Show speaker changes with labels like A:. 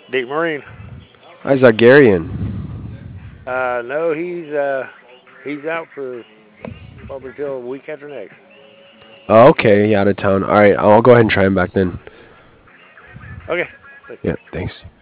A: Dick Marine.
B: Izagarian.
A: No, he's out for probably till a week after next.
B: Oh, okay, he out of town. All right, I'll go ahead and try him back then.
A: Okay.
B: Yeah, thanks.